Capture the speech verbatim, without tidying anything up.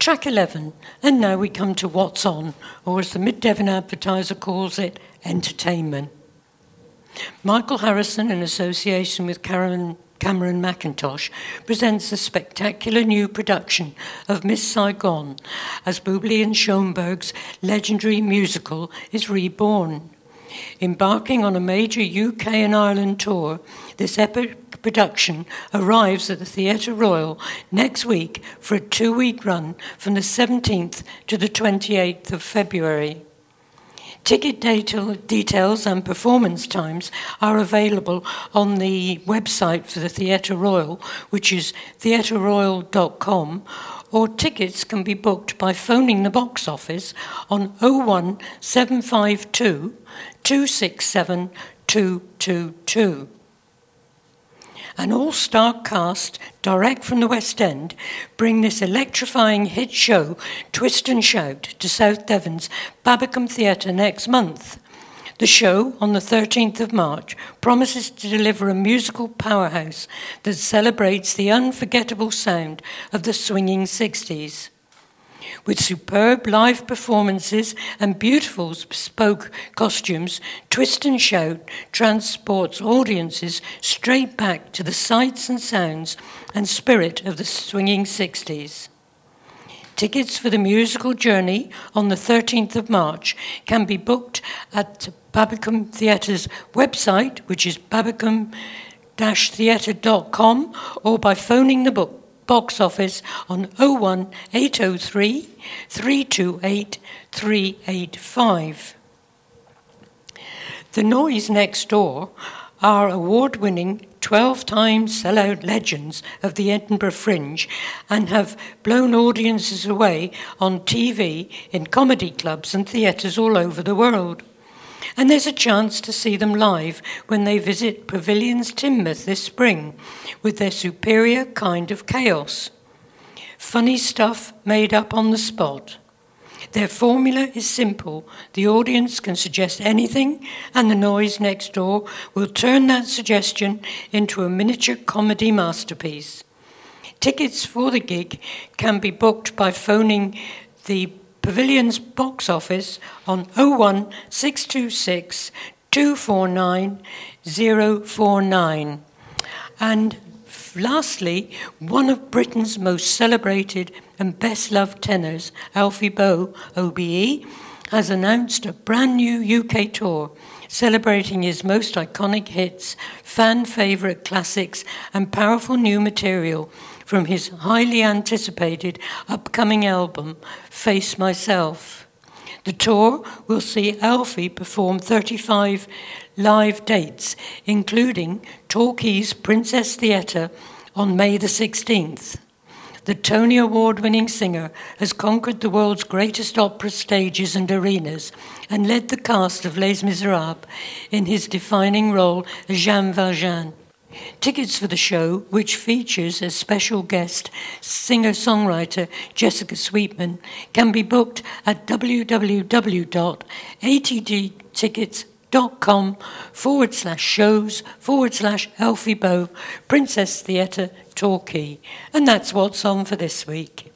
Track eleven, and now we come to What's On, or as the Mid-Devon Advertiser calls it, entertainment. Michael Harrison, in association with Karen, Cameron McIntosh, presents a spectacular new production of Miss Saigon as Bublé and Schoenberg's legendary musical is reborn. Embarking on a major U K and Ireland tour, this epic production arrives at the Theatre Royal next week for a two-week run from the seventeenth to the twenty-eighth of February. Ticket data- details and performance times are available on the website for the Theatre Royal, which is theatre royal dot com, or tickets can be booked by phoning the box office on oh one seven five two, two six seven, two two two. An all-star cast, direct from the West End, bring this electrifying hit show, Twist and Shout, to South Devon's Babacombe Theatre next month. The show, on the thirteenth of March, promises to deliver a musical powerhouse that celebrates the unforgettable sound of the swinging sixties. With superb live performances and beautiful bespoke costumes, Twist and Shout transports audiences straight back to the sights and sounds and spirit of the swinging sixties. Tickets for the musical journey on the thirteenth of March can be booked at Babacombe Theatre's website, which is babacombe dash theatre dot com, or by phoning the book box office on oh one eight oh three, three two eight, three eight five. The Noise Next Door are award-winning twelve-time sellout legends of the Edinburgh Fringe and have blown audiences away on T V, in comedy clubs and theatres all over the world. And there's a chance to see them live when they visit Pavilions Teignmouth this spring with their superior kind of chaos. Funny stuff made up on the spot. Their formula is simple. The audience can suggest anything, and the Noise Next Door will turn that suggestion into a miniature comedy masterpiece. Tickets for the gig can be booked by phoning the Pavilion's box office on oh one six two six, two four nine, oh four nine. And lastly, one of Britain's most celebrated and best-loved tenors, Alfie Boe, O B E, has announced a brand new U K tour celebrating his most iconic hits, fan-favourite classics and powerful new material from his highly anticipated upcoming album, Face Myself. The tour will see Alfie perform thirty-five live dates, including Torquay's Princess Theatre on May the sixteenth. The Tony Award-winning singer has conquered the world's greatest opera stages and arenas and led the cast of Les Miserables in his defining role as Jean Valjean. Tickets for the show, which features as special guest singer-songwriter Jessica Sweetman, can be booked at www.atdtickets.com forward slash shows forward slash Alfie Boe, Princess Theatre, Torquay. And that's what's on for this week.